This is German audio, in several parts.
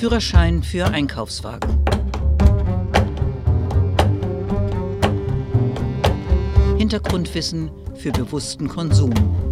Führerschein für Einkaufswagen. Hintergrundwissen für bewussten Konsum.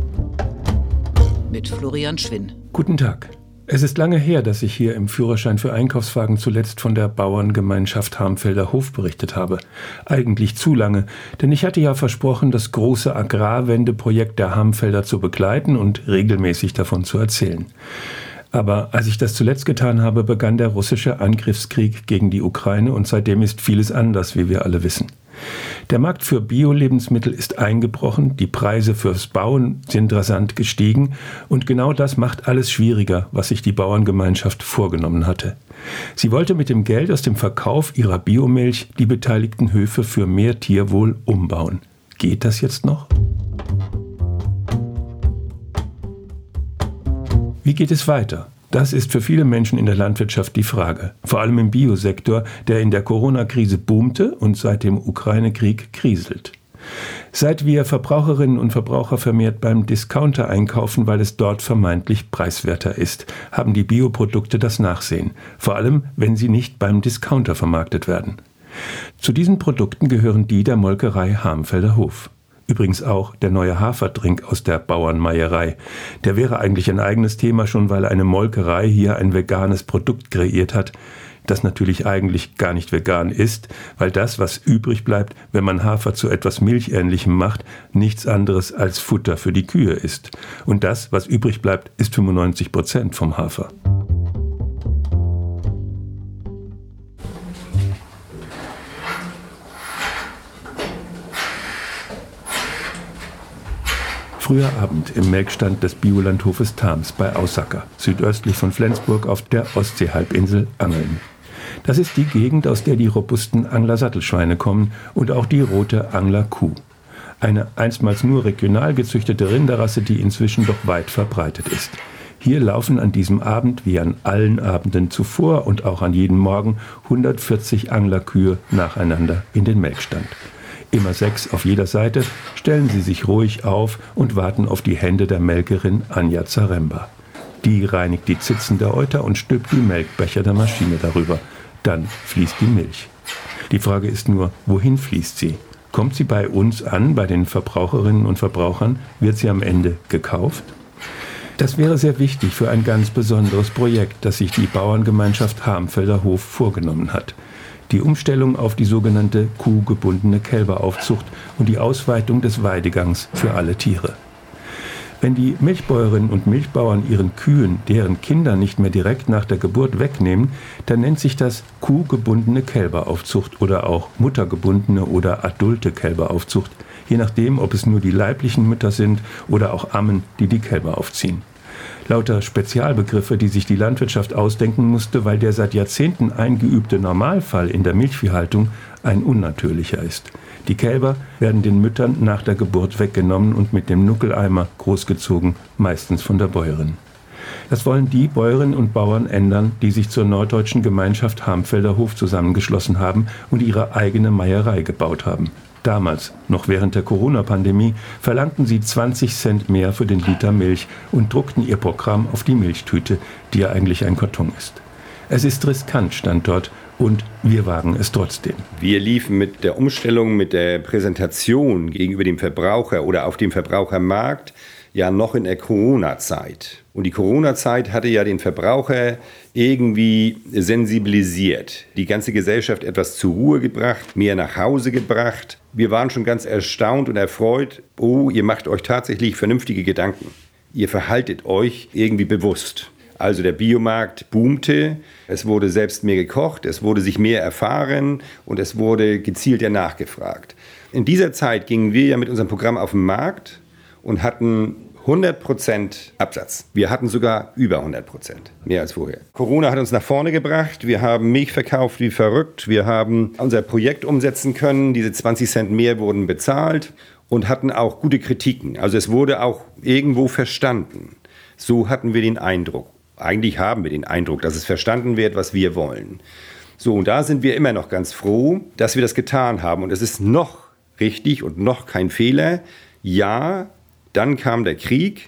Mit Florian Schwinn. Guten Tag. Es ist lange her, dass ich hier im Führerschein für Einkaufswagen zuletzt von der Bauerngemeinschaft Harmfelder Hof berichtet habe. Eigentlich zu lange, denn ich hatte ja versprochen, das große Agrarwendeprojekt der Harmfelder zu begleiten und regelmäßig davon zu erzählen. Aber als ich das zuletzt getan habe, begann der russische Angriffskrieg gegen die Ukraine und seitdem ist vieles anders, wie wir alle wissen. Der Markt für Bio-Lebensmittel ist eingebrochen, die Preise fürs Bauen sind rasant gestiegen und genau das macht alles schwieriger, was sich die Bauerngemeinschaft vorgenommen hatte. Sie wollte mit dem Geld aus dem Verkauf ihrer Biomilch die beteiligten Höfe für mehr Tierwohl umbauen. Geht das jetzt noch? Wie geht es weiter? Das ist für viele Menschen in der Landwirtschaft die Frage. Vor allem im Biosektor, der in der Corona-Krise boomte und seit dem Ukraine-Krieg kriselt. Seit wir Verbraucherinnen und Verbraucher vermehrt beim Discounter einkaufen, weil es dort vermeintlich preiswerter ist, haben die Bioprodukte das Nachsehen. Vor allem, wenn sie nicht beim Discounter vermarktet werden. Zu diesen Produkten gehören die der Molkerei Harmfelder Hof. Übrigens auch der neue Haferdrink aus der Bauernmeierei. Der wäre eigentlich ein eigenes Thema, schon weil eine Molkerei hier ein veganes Produkt kreiert hat, das natürlich eigentlich gar nicht vegan ist, weil das, was übrig bleibt, wenn man Hafer zu etwas Milchähnlichem macht, nichts anderes als Futter für die Kühe ist. Und das, was übrig bleibt, ist 95% vom Hafer. Früher Abend im Melkstand des Biolandhofes Tams bei Aussacker, südöstlich von Flensburg auf der Ostseehalbinsel Angeln. Das ist die Gegend, aus der die robusten Angler-Sattelschweine kommen und auch die rote Angler-Kuh. Eine einstmals nur regional gezüchtete Rinderrasse, die inzwischen doch weit verbreitet ist. Hier laufen an diesem Abend, wie an allen Abenden zuvor und auch an jedem Morgen, 140 Anglerkühe nacheinander in den Melkstand. Immer 6 auf jeder Seite, stellen sie sich ruhig auf und warten auf die Hände der Melkerin Anja Zaremba. Die reinigt die Zitzen der Euter und stülpt die Melkbecher der Maschine darüber. Dann fließt die Milch. Die Frage ist nur, wohin fließt sie? Kommt sie bei uns an, bei den Verbraucherinnen und Verbrauchern? Wird sie am Ende gekauft? Das wäre sehr wichtig für ein ganz besonderes Projekt, das sich die Bauerngemeinschaft Harmfelder Hof vorgenommen hat. Die Umstellung auf die sogenannte kuhgebundene Kälberaufzucht und die Ausweitung des Weidegangs für alle Tiere. Wenn die Milchbäuerinnen und Milchbauern ihren Kühen, deren Kinder nicht mehr direkt nach der Geburt wegnehmen, dann nennt sich das kuhgebundene Kälberaufzucht oder auch muttergebundene oder adulte Kälberaufzucht, je nachdem, ob es nur die leiblichen Mütter sind oder auch Ammen, die die Kälber aufziehen. Lauter Spezialbegriffe, die sich die Landwirtschaft ausdenken musste, weil der seit Jahrzehnten eingeübte Normalfall in der Milchviehhaltung ein unnatürlicher ist. Die Kälber werden den Müttern nach der Geburt weggenommen und mit dem Nuckeleimer großgezogen, meistens von der Bäuerin. Das wollen die Bäuerinnen und Bauern ändern, die sich zur norddeutschen Gemeinschaft Harmfelder Hof zusammengeschlossen haben und ihre eigene Meierei gebaut haben. Damals, noch während der Corona-Pandemie, verlangten sie 20 Cent mehr für den Liter Milch und druckten ihr Programm auf die Milchtüte, die ja eigentlich ein Karton ist. Es ist riskant, stand dort, und wir wagen es trotzdem. Wir liefen mit der Umstellung, mit der Präsentation gegenüber dem Verbraucher oder auf dem Verbrauchermarkt ja noch in der Corona-Zeit. Und die Corona-Zeit hatte ja den Verbraucher irgendwie sensibilisiert, die ganze Gesellschaft etwas zur Ruhe gebracht, mehr nach Hause gebracht. Wir waren schon ganz erstaunt und erfreut, oh, ihr macht euch tatsächlich vernünftige Gedanken. Ihr verhaltet euch irgendwie bewusst. Also der Biomarkt boomte, es wurde selbst mehr gekocht, es wurde sich mehr erfahren und es wurde gezielter nachgefragt. In dieser Zeit gingen wir ja mit unserem Programm auf den Markt und hatten 100% Absatz. Wir hatten sogar über 100%, mehr als vorher. Corona hat uns nach vorne gebracht. Wir haben Milch verkauft wie verrückt. Wir haben unser Projekt umsetzen können. Diese 20 Cent mehr wurden bezahlt und hatten auch gute Kritiken. Also es wurde auch irgendwo verstanden. So hatten wir den Eindruck. Eigentlich haben wir den Eindruck, dass es verstanden wird, was wir wollen. So, und da sind wir immer noch ganz froh, dass wir das getan haben. Und es ist noch richtig und noch kein Fehler. Ja, dann kam der Krieg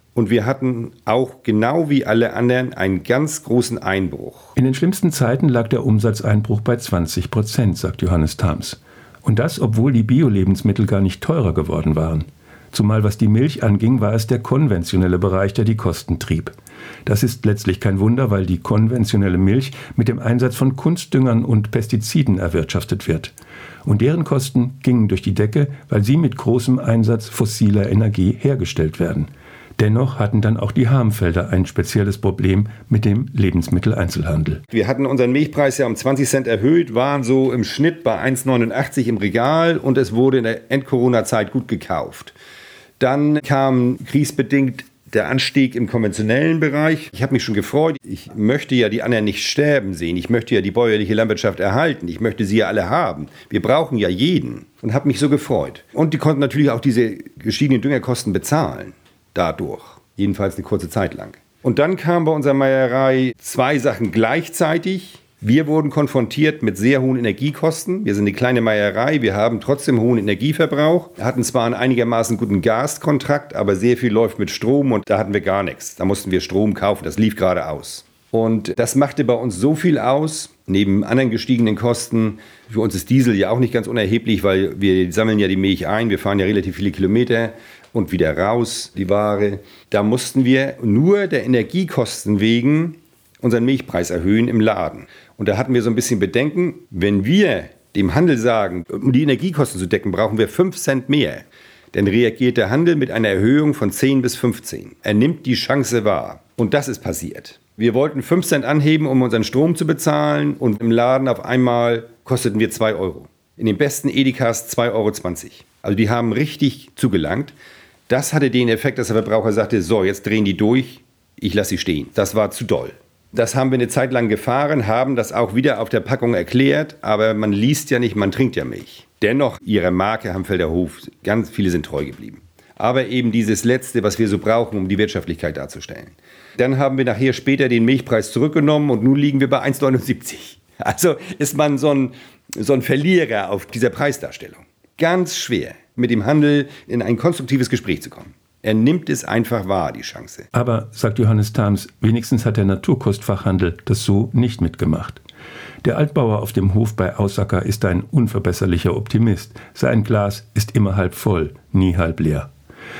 Und wir hatten auch genau wie alle anderen einen ganz großen Einbruch. In den schlimmsten Zeiten lag der Umsatzeinbruch bei 20%, sagt Johannes Thams. Und das, obwohl die Bio-Lebensmittel gar nicht teurer geworden waren. Zumal was die Milch anging, war es der konventionelle Bereich, der die Kosten trieb. Das ist letztlich kein Wunder, weil die konventionelle Milch mit dem Einsatz von Kunstdüngern und Pestiziden erwirtschaftet wird. Und deren Kosten gingen durch die Decke, weil sie mit großem Einsatz fossiler Energie hergestellt werden. Dennoch hatten dann auch die Harmfelder ein spezielles Problem mit dem Lebensmitteleinzelhandel. Wir hatten unseren Milchpreis ja um 20 Cent erhöht, waren so im Schnitt bei 1,89 im Regal und es wurde in der End-Corona-Zeit gut gekauft. Dann kam kriegsbedingt der Anstieg im konventionellen Bereich. Ich habe mich schon gefreut. Ich möchte ja die anderen nicht sterben sehen. Ich möchte ja die bäuerliche Landwirtschaft erhalten. Ich möchte sie ja alle haben. Wir brauchen ja jeden. Und habe mich so gefreut. Und die konnten natürlich auch diese gestiegenen Düngerkosten bezahlen. Dadurch. Jedenfalls eine kurze Zeit lang. Und dann kamen bei unserer Meierei 2 Sachen gleichzeitig. Wir wurden konfrontiert mit sehr hohen Energiekosten. Wir sind eine kleine Meierei, wir haben trotzdem hohen Energieverbrauch. Wir hatten zwar einen einigermaßen guten Gaskontrakt, aber sehr viel läuft mit Strom und da hatten wir gar nichts. Da mussten wir Strom kaufen, das lief gerade aus. Und das machte bei uns so viel aus, neben anderen gestiegenen Kosten. Für uns ist Diesel ja auch nicht ganz unerheblich, weil wir sammeln ja die Milch ein, wir fahren ja relativ viele Kilometer und wieder raus, die Ware. Da mussten wir nur der Energiekosten wegen unseren Milchpreis erhöhen im Laden. Und da hatten wir so ein bisschen Bedenken, wenn wir dem Handel sagen, um die Energiekosten zu decken, brauchen wir 5 Cent mehr. Dann reagiert der Handel mit einer Erhöhung von 10 bis 15. Er nimmt die Chance wahr. Und das ist passiert. Wir wollten 5 Cent anheben, um unseren Strom zu bezahlen. Und im Laden auf einmal kosteten wir 2 Euro. In den besten Edekas 2,20 Euro. Also die haben richtig zugelangt. Das hatte den Effekt, dass der Verbraucher sagte, so, jetzt drehen die durch, ich lasse sie stehen. Das war zu doll. Das haben wir eine Zeit lang gefahren, haben das auch wieder auf der Packung erklärt, aber man liest ja nicht, man trinkt ja Milch. Dennoch, ihrer Marke Hamfelder Hof, ganz viele sind treu geblieben. Aber eben dieses Letzte, was wir so brauchen, um die Wirtschaftlichkeit darzustellen. Dann haben wir nachher später den Milchpreis zurückgenommen und nun liegen wir bei 1,79. Also ist man so ein Verlierer auf dieser Preisdarstellung. Ganz schwer, mit dem Handel in ein konstruktives Gespräch zu kommen. Er nimmt es einfach wahr, die Chance. Aber, sagt Johannes Thams, wenigstens hat der Naturkostfachhandel das so nicht mitgemacht. Der Altbauer auf dem Hof bei Aussacker ist ein unverbesserlicher Optimist. Sein Glas ist immer halb voll, nie halb leer.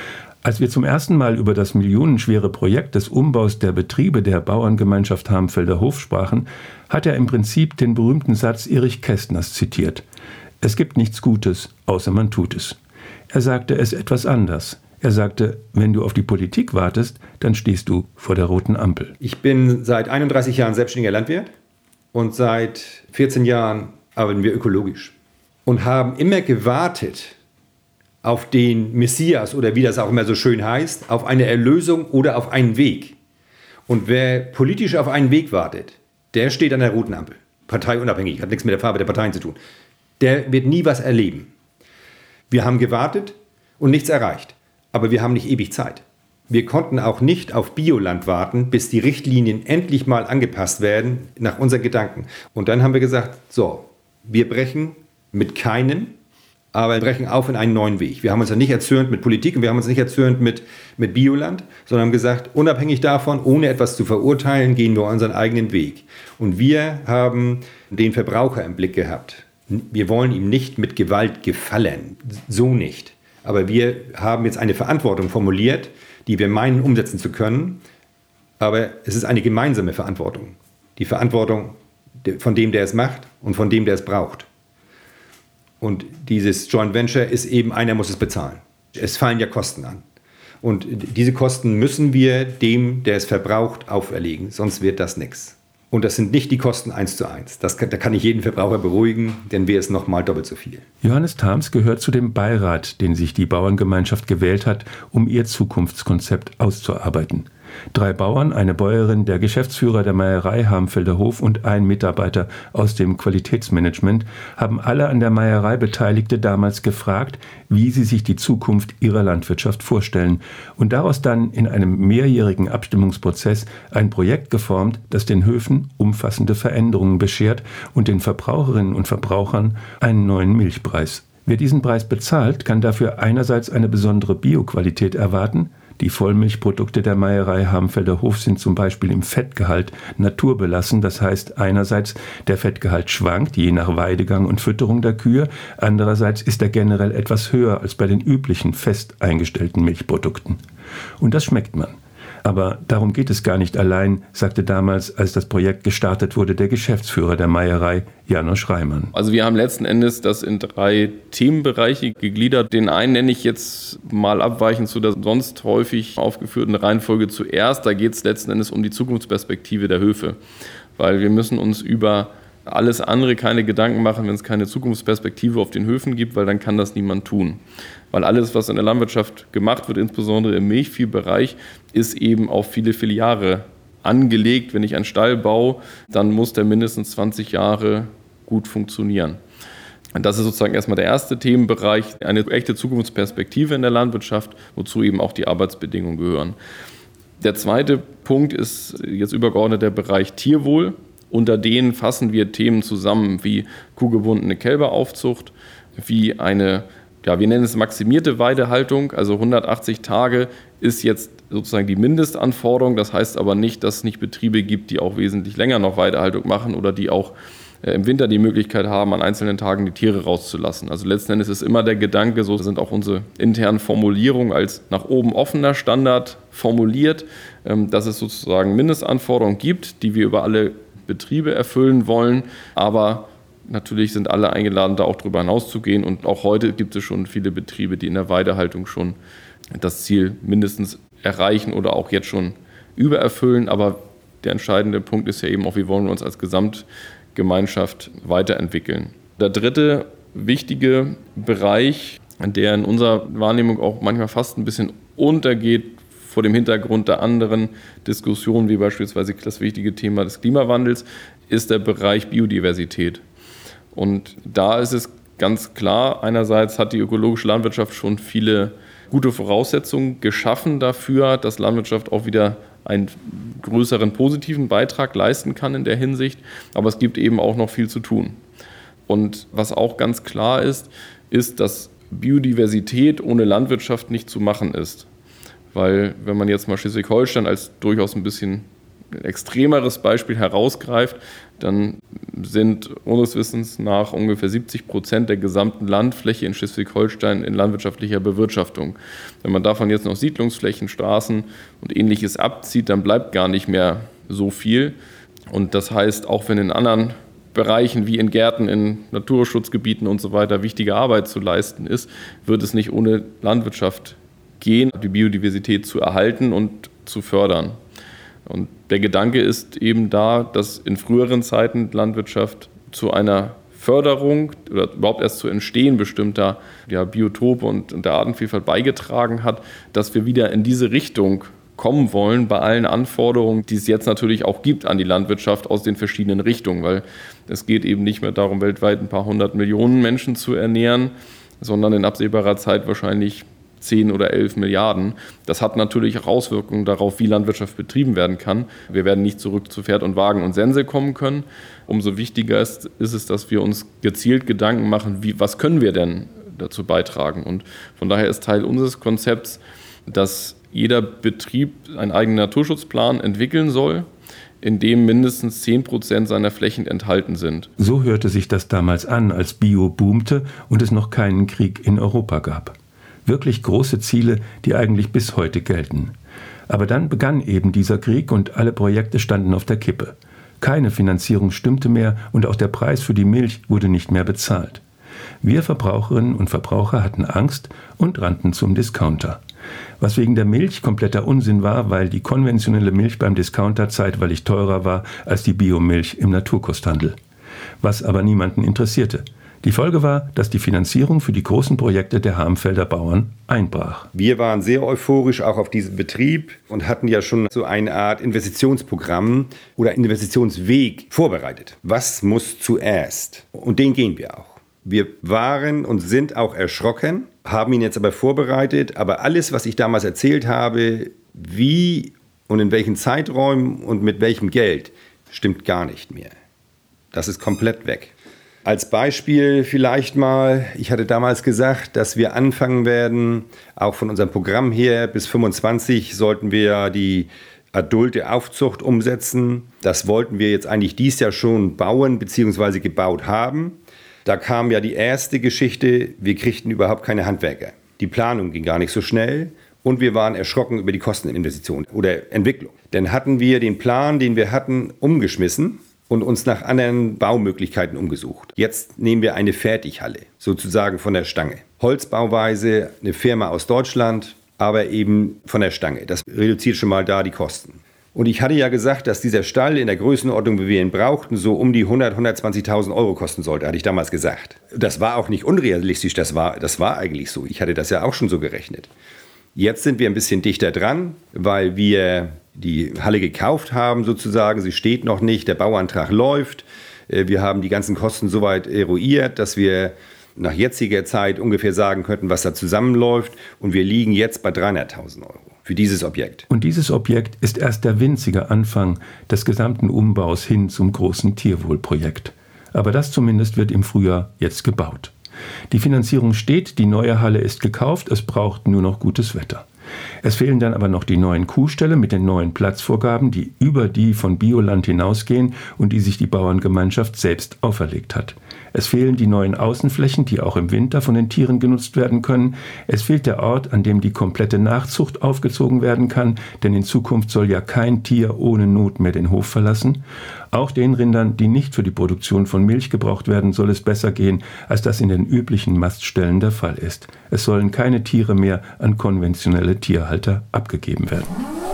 Als wir zum ersten Mal über das millionenschwere Projekt des Umbaus der Betriebe der Bauerngemeinschaft Harmfelder Hof sprachen, hat er im Prinzip den berühmten Satz Erich Kästners zitiert. Es gibt nichts Gutes, außer man tut es. Er sagte es etwas anders. Er sagte, wenn du auf die Politik wartest, dann stehst du vor der roten Ampel. Ich bin seit 31 Jahren selbstständiger Landwirt und seit 14 Jahren arbeiten wir ökologisch und haben immer gewartet auf den Messias oder wie das auch immer so schön heißt, auf eine Erlösung oder auf einen Weg. Und wer politisch auf einen Weg wartet, der steht an der roten Ampel. Parteiunabhängig, hat nichts mit der Farbe der Parteien zu tun. Der wird nie was erleben. Wir haben gewartet und nichts erreicht. Aber wir haben nicht ewig Zeit. Wir konnten auch nicht auf Bioland warten, bis die Richtlinien endlich mal angepasst werden, nach unseren Gedanken. Und dann haben wir gesagt, so, wir brechen mit keinem, aber wir brechen auf in einen neuen Weg. Wir haben uns ja nicht erzürnt mit Politik und wir haben uns nicht erzürnt mit Bioland, sondern haben gesagt, unabhängig davon, ohne etwas zu verurteilen, gehen wir unseren eigenen Weg. Und wir haben den Verbraucher im Blick gehabt. Wir wollen ihm nicht mit Gewalt gefallen, so nicht. Aber wir haben jetzt eine Verantwortung formuliert, die wir meinen, umsetzen zu können. Aber es ist eine gemeinsame Verantwortung. Die Verantwortung von dem, der es macht und von dem, der es braucht. Und dieses Joint Venture ist eben, einer muss es bezahlen. Es fallen ja Kosten an. Und diese Kosten müssen wir dem, der es verbraucht, auferlegen. Sonst wird das nichts. Und das sind nicht die Kosten 1:1. Da kann ich jeden Verbraucher beruhigen, denn wäre es nochmal doppelt so viel. Johannes Thams gehört zu dem Beirat, den sich die Bauerngemeinschaft gewählt hat, um ihr Zukunftskonzept auszuarbeiten. 3 Bauern, eine Bäuerin, der Geschäftsführer der Meierei Harmfelder Hof und ein Mitarbeiter aus dem Qualitätsmanagement haben alle an der Meierei Beteiligte damals gefragt, wie sie sich die Zukunft ihrer Landwirtschaft vorstellen und daraus dann in einem mehrjährigen Abstimmungsprozess ein Projekt geformt, das den Höfen umfassende Veränderungen beschert und den Verbraucherinnen und Verbrauchern einen neuen Milchpreis. Wer diesen Preis bezahlt, kann dafür einerseits eine besondere Bioqualität erwarten, Die Vollmilchprodukte der Meierei Hamfelder Hof sind zum Beispiel im Fettgehalt naturbelassen. Das heißt, einerseits der Fettgehalt schwankt, je nach Weidegang und Fütterung der Kühe. Andererseits ist er generell etwas höher als bei den üblichen fest eingestellten Milchprodukten. Und das schmeckt man. Aber darum geht es gar nicht allein, sagte damals, als das Projekt gestartet wurde, der Geschäftsführer der Meierei, Janosch Reimann. Also wir haben letzten Endes das in 3 Themenbereiche gegliedert. Den einen nenne ich jetzt mal abweichend zu der sonst häufig aufgeführten Reihenfolge zuerst. Da geht es letzten Endes um die Zukunftsperspektive der Höfe. Weil wir müssen uns über alles andere keine Gedanken machen, wenn es keine Zukunftsperspektive auf den Höfen gibt, weil dann kann das niemand tun. Weil alles, was in der Landwirtschaft gemacht wird, insbesondere im Milchviehbereich, ist eben auf viele, viele Jahre angelegt. Wenn ich einen Stall baue, dann muss der mindestens 20 Jahre gut funktionieren. Und das ist sozusagen erstmal der erste Themenbereich, eine echte Zukunftsperspektive in der Landwirtschaft, wozu eben auch die Arbeitsbedingungen gehören. Der zweite Punkt ist jetzt übergeordnet der Bereich Tierwohl. Unter denen fassen wir Themen zusammen wie kuhgebundene Kälberaufzucht, wie eine, wir nennen es maximierte Weidehaltung, also 180 Tage ist jetzt sozusagen die Mindestanforderung. Das heißt aber nicht, dass es nicht Betriebe gibt, die auch wesentlich länger noch Weidehaltung machen oder die auch im Winter die Möglichkeit haben, an einzelnen Tagen die Tiere rauszulassen. Also letzten Endes ist immer der Gedanke, so sind auch unsere internen Formulierungen als nach oben offener Standard formuliert, dass es sozusagen Mindestanforderungen gibt, die wir über alle Betriebe erfüllen wollen, aber natürlich sind alle eingeladen, da auch darüber hinauszugehen und auch heute gibt es schon viele Betriebe, die in der Weidehaltung schon das Ziel mindestens erreichen oder auch jetzt schon übererfüllen, aber der entscheidende Punkt ist ja eben auch, wie wollen wir uns als Gesamtgemeinschaft weiterentwickeln. Der dritte wichtige Bereich, der in unserer Wahrnehmung auch manchmal fast ein bisschen untergeht, vor dem Hintergrund der anderen Diskussionen, wie beispielsweise das wichtige Thema des Klimawandels, ist der Bereich Biodiversität. Und da ist es ganz klar, einerseits hat die ökologische Landwirtschaft schon viele gute Voraussetzungen geschaffen dafür, dass Landwirtschaft auch wieder einen größeren positiven Beitrag leisten kann in der Hinsicht. Aber es gibt eben auch noch viel zu tun. Und was auch ganz klar ist, dass Biodiversität ohne Landwirtschaft nicht zu machen ist. Weil wenn man jetzt mal Schleswig-Holstein als durchaus ein bisschen extremeres Beispiel herausgreift, dann sind unseres Wissens nach ungefähr 70% der gesamten Landfläche in Schleswig-Holstein in landwirtschaftlicher Bewirtschaftung. Wenn man davon jetzt noch Siedlungsflächen, Straßen und Ähnliches abzieht, dann bleibt gar nicht mehr so viel. Und das heißt, auch wenn in anderen Bereichen wie in Gärten, in Naturschutzgebieten und so weiter wichtige Arbeit zu leisten ist, wird es nicht ohne Landwirtschaft gehen, die Biodiversität zu erhalten und zu fördern. Und der Gedanke ist eben da, dass in früheren Zeiten Landwirtschaft zu einer Förderung oder überhaupt erst zu Entstehen bestimmter Biotope und der Artenvielfalt beigetragen hat, dass wir wieder in diese Richtung kommen wollen bei allen Anforderungen, die es jetzt natürlich auch gibt an die Landwirtschaft aus den verschiedenen Richtungen, weil es geht eben nicht mehr darum, weltweit ein paar 100 Millionen Menschen zu ernähren, sondern in absehbarer Zeit wahrscheinlich 10 oder 11 Milliarden. Das hat natürlich auch Auswirkungen darauf, wie Landwirtschaft betrieben werden kann. Wir werden nicht zurück zu Pferd und Wagen und Sense kommen können. Umso wichtiger ist es, dass wir uns gezielt Gedanken machen, was können wir denn dazu beitragen. Und von daher ist Teil unseres Konzepts, dass jeder Betrieb einen eigenen Naturschutzplan entwickeln soll, in dem mindestens 10% seiner Flächen enthalten sind. So hörte sich das damals an, als Bio boomte und es noch keinen Krieg in Europa gab. Wirklich große Ziele, die eigentlich bis heute gelten. Aber dann begann eben dieser Krieg und alle Projekte standen auf der Kippe. Keine Finanzierung stimmte mehr und auch der Preis für die Milch wurde nicht mehr bezahlt. Wir Verbraucherinnen und Verbraucher hatten Angst und rannten zum Discounter. Was wegen der Milch kompletter Unsinn war, weil die konventionelle Milch beim Discounter zeitweilig teurer war als die Biomilch im Naturkosthandel. Was aber niemanden interessierte. Die Folge war, dass die Finanzierung für die großen Projekte der Hamfelder Bauern einbrach. Wir waren sehr euphorisch auch auf diesen Betrieb und hatten ja schon so eine Art Investitionsprogramm oder Investitionsweg vorbereitet. Was muss zuerst? Und den gehen wir auch. Wir waren und sind auch erschrocken, haben ihn jetzt aber vorbereitet. Aber alles, was ich damals erzählt habe, wie und in welchen Zeiträumen und mit welchem Geld, stimmt gar nicht mehr. Das ist komplett weg. Als Beispiel vielleicht mal, ich hatte damals gesagt, dass wir anfangen werden, auch von unserem Programm her, bis 25 sollten wir die adulte Aufzucht umsetzen. Das wollten wir jetzt eigentlich dieses Jahr schon bauen bzw. gebaut haben. Da kam ja die erste Geschichte, wir kriegten überhaupt keine Handwerker. Die Planung ging gar nicht so schnell und wir waren erschrocken über die Kosteninvestition oder Entwicklung. Dann hatten wir den Plan, den wir hatten, umgeschmissen und uns nach anderen Baumöglichkeiten umgesucht. Jetzt nehmen wir eine Fertighalle, sozusagen von der Stange. Holzbauweise, eine Firma aus Deutschland, aber eben von der Stange. Das reduziert schon mal da die Kosten. Und ich hatte ja gesagt, dass dieser Stall in der Größenordnung, wie wir ihn brauchten, so um die 120.000 Euro kosten sollte, hatte ich damals gesagt. Das war auch nicht unrealistisch, das war eigentlich so. Ich hatte das ja auch schon so gerechnet. Jetzt sind wir ein bisschen dichter dran, weil wir die Halle gekauft haben sozusagen. Sie steht noch nicht, der Bauantrag läuft. Wir haben die ganzen Kosten soweit eruiert, dass wir nach jetziger Zeit ungefähr sagen könnten, was da zusammenläuft. Und wir liegen jetzt bei 300.000 Euro für dieses Objekt. Und dieses Objekt ist erst der winzige Anfang des gesamten Umbaus hin zum großen Tierwohlprojekt. Aber das zumindest wird im Frühjahr jetzt gebaut. Die Finanzierung steht, die neue Halle ist gekauft, es braucht nur noch gutes Wetter. Es fehlen dann aber noch die neuen Kuhställe mit den neuen Platzvorgaben, die über die von Bioland hinausgehen und die sich die Bauerngemeinschaft selbst auferlegt hat. Es fehlen die neuen Außenflächen, die auch im Winter von den Tieren genutzt werden können. Es fehlt der Ort, an dem die komplette Nachzucht aufgezogen werden kann, denn in Zukunft soll ja kein Tier ohne Not mehr den Hof verlassen. Auch den Rindern, die nicht für die Produktion von Milch gebraucht werden, soll es besser gehen, als das in den üblichen Mastställen der Fall ist. Es sollen keine Tiere mehr an konventionelle Tierhalter abgegeben werden.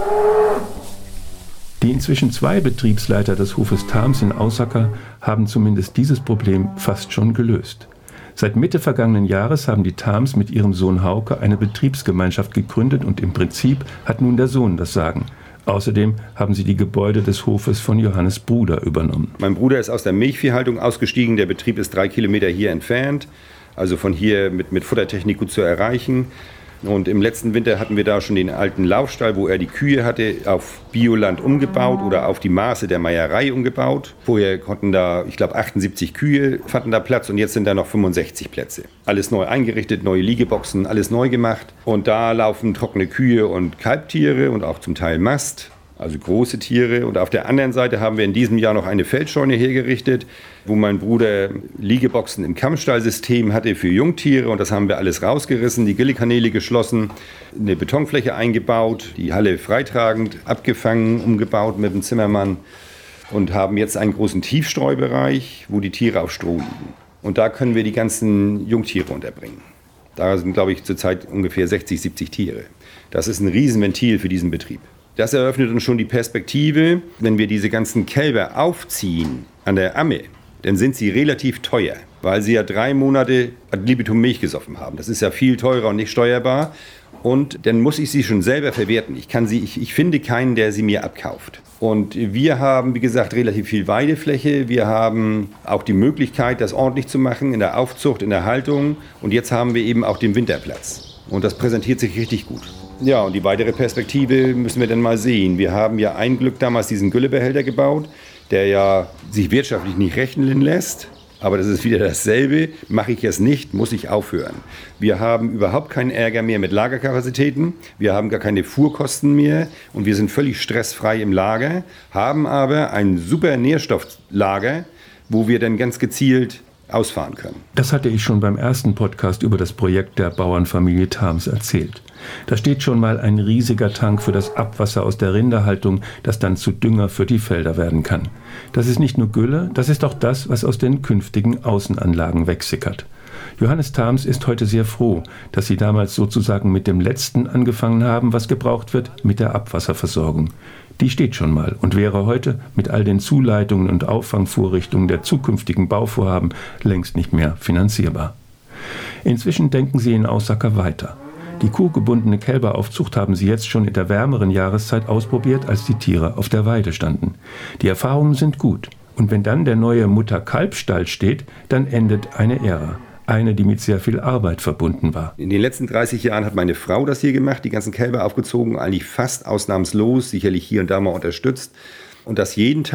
Die inzwischen 2 Betriebsleiter des Hofes Thams in Ausacker haben zumindest dieses Problem fast schon gelöst. Seit Mitte vergangenen Jahres haben die Thams mit ihrem Sohn Hauke eine Betriebsgemeinschaft gegründet und im Prinzip hat nun der Sohn das Sagen. Außerdem haben sie die Gebäude des Hofes von Johannes Bruder übernommen. Mein Bruder ist aus der Milchviehhaltung ausgestiegen. Der Betrieb ist 3 Kilometer hier entfernt, also von hier mit Futtertechnik gut zu erreichen. Und im letzten Winter hatten wir da schon den alten Laufstall, wo er die Kühe hatte, auf Bioland umgebaut oder auf die Maße der Meierei umgebaut. Vorher konnten da, ich glaube, 78 Kühe fanden da Platz und jetzt sind da noch 65 Plätze. Alles neu eingerichtet, neue Liegeboxen, alles neu gemacht. Und da laufen trockene Kühe und Kalbtiere und auch zum Teil Mast. Also große Tiere. Und auf der anderen Seite haben wir in diesem Jahr noch eine Feldscheune hergerichtet, wo mein Bruder Liegeboxen im Kammstallsystem hatte für Jungtiere. Und das haben wir alles rausgerissen, die Gillekanäle geschlossen, eine Betonfläche eingebaut, die Halle freitragend abgefangen, umgebaut mit dem Zimmermann und haben jetzt einen großen Tiefstreubereich, wo die Tiere auf Stroh liegen. Und da können wir die ganzen Jungtiere unterbringen. Da sind, glaube ich, zurzeit ungefähr 60, 70 Tiere. Das ist ein Riesenventil für diesen Betrieb. Das eröffnet uns schon die Perspektive, wenn wir diese ganzen Kälber aufziehen an der Amme, dann sind sie relativ teuer, weil sie ja 3 Monate ad libitum Milch gesoffen haben. Das ist ja viel teurer und nicht steuerbar. Und dann muss ich sie schon selber verwerten. Ich finde keinen, der sie mir abkauft. Und wir haben, wie gesagt, relativ viel Weidefläche. Wir haben auch die Möglichkeit, das ordentlich zu machen in der Aufzucht, in der Haltung. Und jetzt haben wir eben auch den Winterplatz. Und das präsentiert sich richtig gut. Ja, und die weitere Perspektive müssen wir dann mal sehen. Wir haben ja ein Glück damals diesen Güllebehälter gebaut, der ja sich wirtschaftlich nicht rechnen lässt. Aber das ist wieder dasselbe. Mache ich es nicht, muss ich aufhören. Wir haben überhaupt keinen Ärger mehr mit Lagerkapazitäten. Wir haben gar keine Fuhrkosten mehr. Und wir sind völlig stressfrei im Lager, haben aber ein super Nährstofflager, wo wir dann ganz gezielt ausfahren können. Das hatte ich schon beim ersten Podcast über das Projekt der Bauernfamilie Thams erzählt. Da steht schon mal ein riesiger Tank für das Abwasser aus der Rinderhaltung, das dann zu Dünger für die Felder werden kann. Das ist nicht nur Gülle, das ist auch das, was aus den künftigen Außenanlagen wegsickert. Johannes Thams ist heute sehr froh, dass sie damals sozusagen mit dem Letzten angefangen haben, was gebraucht wird, mit der Abwasserversorgung. Die steht schon mal und wäre heute mit all den Zuleitungen und Auffangvorrichtungen der zukünftigen Bauvorhaben längst nicht mehr finanzierbar. Inzwischen denken sie in Ausacker weiter. Die kuhgebundene Kälberaufzucht haben sie jetzt schon in der wärmeren Jahreszeit ausprobiert, als die Tiere auf der Weide standen. Die Erfahrungen sind gut. Und wenn dann der neue Mutter-Kalb-Stall steht, dann endet eine Ära. Eine, die mit sehr viel Arbeit verbunden war. In den letzten 30 Jahren hat meine Frau das hier gemacht, die ganzen Kälber aufgezogen, eigentlich fast ausnahmslos, sicherlich hier und da mal unterstützt. Und das jeden Tag.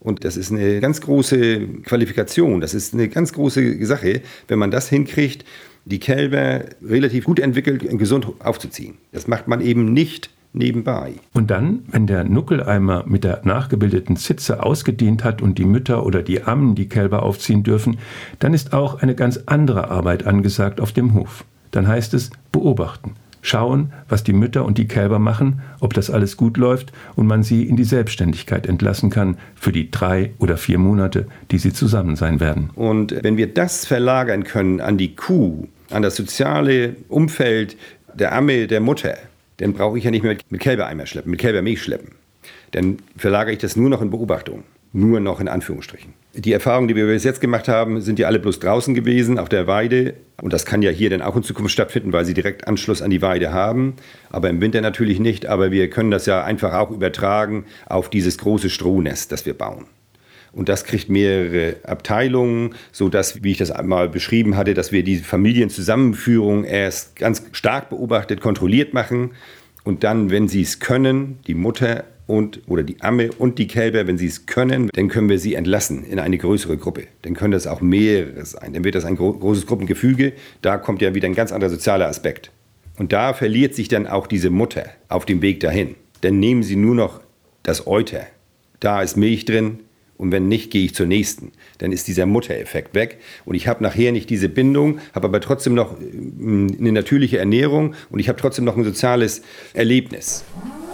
Und das ist eine ganz große Qualifikation, das ist eine ganz große Sache, wenn man das hinkriegt, die Kälber relativ gut entwickelt und gesund aufzuziehen. Das macht man eben nicht nebenbei. Und dann, wenn der Nuckeleimer mit der nachgebildeten Zitze ausgedient hat und die Mütter oder die Ammen die Kälber aufziehen dürfen, dann ist auch eine ganz andere Arbeit angesagt auf dem Hof. Dann heißt es beobachten. Schauen, was die Mütter und die Kälber machen, ob das alles gut läuft und man sie in die Selbstständigkeit entlassen kann für die 3 oder 4 Monate, die sie zusammen sein werden. Und wenn wir das verlagern können an die Kuh, an das soziale Umfeld der Amme, der Mutter, dann brauche ich ja nicht mehr mit Kälbereimer schleppen, mit Kälbermilch schleppen. Dann verlagere ich das nur noch in Beobachtung. Nur noch in Anführungsstrichen. Die Erfahrungen, die wir bis jetzt gemacht haben, sind ja alle bloß draußen gewesen, auf der Weide. Und das kann ja hier dann auch in Zukunft stattfinden, weil sie direkt Anschluss an die Weide haben. Aber im Winter natürlich nicht. Aber wir können das ja einfach auch übertragen auf dieses große Strohnest, das wir bauen. Und das kriegt mehrere Abteilungen, sodass, wie ich das einmal beschrieben hatte, dass wir die Familienzusammenführung erst ganz stark beobachtet, kontrolliert machen. Und dann, wenn sie es können, die Mutter oder die Amme und die Kälber, wenn sie es können, dann können wir sie entlassen in eine größere Gruppe. Dann können das auch mehrere sein. Dann wird das ein großes Gruppengefüge. Da kommt ja wieder ein ganz anderer sozialer Aspekt. Und da verliert sich dann auch diese Mutter auf dem Weg dahin. Dann nehmen sie nur noch das Euter. Da ist Milch drin und wenn nicht, gehe ich zur nächsten. Dann ist dieser Muttereffekt weg und ich habe nachher nicht diese Bindung, habe aber trotzdem noch eine natürliche Ernährung und ich habe trotzdem noch ein soziales Erlebnis.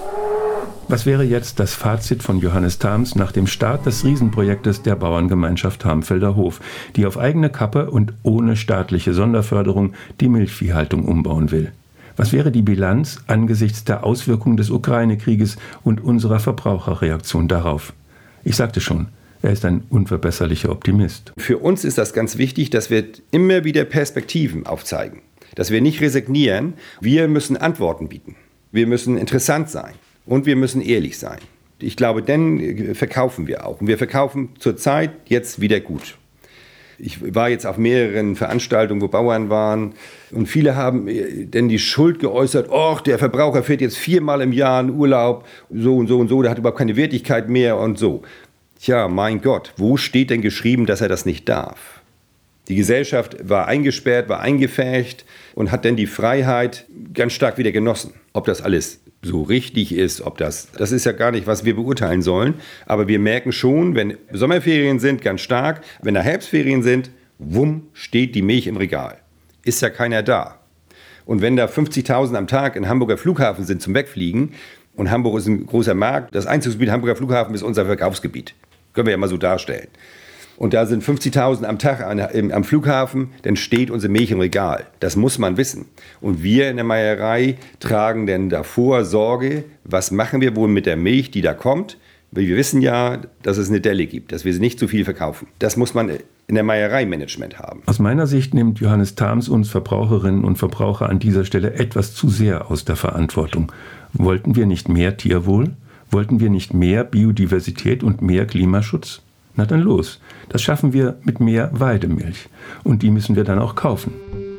Was wäre jetzt das Fazit von Johannes Thams nach dem Start des Riesenprojektes der Bauerngemeinschaft Hamfelder Hof, die auf eigene Kappe und ohne staatliche Sonderförderung die Milchviehhaltung umbauen will? Was wäre die Bilanz angesichts der Auswirkungen des Ukraine-Krieges und unserer Verbraucherreaktion darauf? Ich sagte schon, er ist ein unverbesserlicher Optimist. Für uns ist das ganz wichtig, dass wir immer wieder Perspektiven aufzeigen, dass wir nicht resignieren. Wir müssen Antworten bieten. Wir müssen interessant sein. Und wir müssen ehrlich sein. Ich glaube, dann verkaufen wir auch. Und wir verkaufen zurzeit jetzt wieder gut. Ich war jetzt auf mehreren Veranstaltungen, wo Bauern waren. Und viele haben dann die Schuld geäußert, der Verbraucher fährt jetzt 4-mal im Jahr in Urlaub, so und so und so, der hat überhaupt keine Wertigkeit mehr und so. Tja, mein Gott, wo steht denn geschrieben, dass er das nicht darf? Die Gesellschaft war eingesperrt, war eingepfercht und hat dann die Freiheit ganz stark wieder genossen. Ob das alles so richtig ist, das ist ja gar nicht, was wir beurteilen sollen. Aber wir merken schon, wenn Sommerferien sind, ganz stark, wenn da Herbstferien sind, wumm, steht die Milch im Regal. Ist ja keiner da. Und wenn da 50.000 am Tag in Hamburger Flughafen sind zum Wegfliegen, und Hamburg ist ein großer Markt, das Einzugsgebiet Hamburger Flughafen ist unser Verkaufsgebiet. Können wir ja mal so darstellen. Und da sind 50.000 am Tag am Flughafen, dann steht unsere Milch im Regal. Das muss man wissen. Und wir in der Meierei tragen dann davor Sorge, was machen wir wohl mit der Milch, die da kommt. Weil wir wissen ja, dass es eine Delle gibt, dass wir sie nicht zu viel verkaufen. Das muss man in der Meierei-Management haben. Aus meiner Sicht nimmt Johannes Thams uns Verbraucherinnen und Verbraucher an dieser Stelle etwas zu sehr aus der Verantwortung. Wollten wir nicht mehr Tierwohl? Wollten wir nicht mehr Biodiversität und mehr Klimaschutz? Na dann los, das schaffen wir mit mehr Weidemilch. Und die müssen wir dann auch kaufen.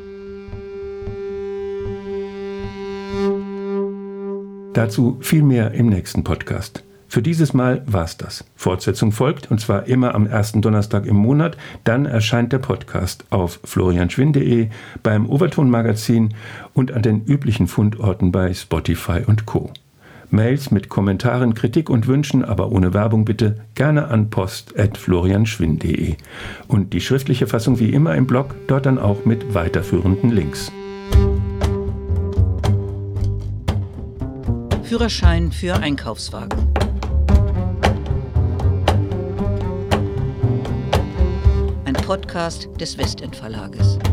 Dazu viel mehr im nächsten Podcast. Für dieses Mal war's das. Fortsetzung folgt, und zwar immer am ersten Donnerstag im Monat. Dann erscheint der Podcast auf florianschwinn.de, beim Overton-Magazin und an den üblichen Fundorten bei Spotify und Co. Mails mit Kommentaren, Kritik und Wünschen, aber ohne Werbung bitte, gerne an post@florianschwinn.de. Und die schriftliche Fassung wie immer im Blog, dort dann auch mit weiterführenden Links. Führerschein für Einkaufswagen. Ein Podcast des Westend Verlages.